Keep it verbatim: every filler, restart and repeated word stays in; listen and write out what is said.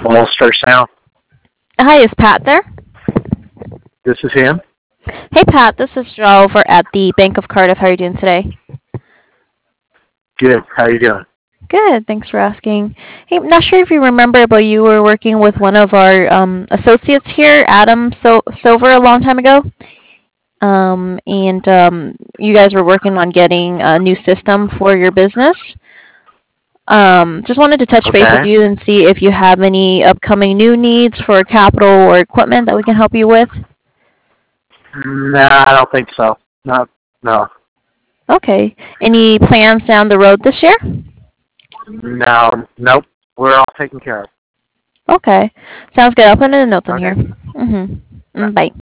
Ulster Hi, is Pat there? This is him. Hey, Pat, this is Joe over at the Bank of Cardiff. How are you doing today? Good. How you doing? Good, thanks for asking. Hey, I'm not sure if you remember, but you were working with one of our um, associates here, Adam so- Silver, a long time ago. Um, and um, you guys were working on getting a new system for your business. Um, just wanted to touch base with Okay. you and see if you have any upcoming new needs for capital or equipment that we can help you with. No, I don't think so. No, no, Okay. Any plans down the road this year? no, nope. We're all taken care of. Okay. Sounds good. I'll put in the notes on here. Okay. Mm-hmm. Mm, bye.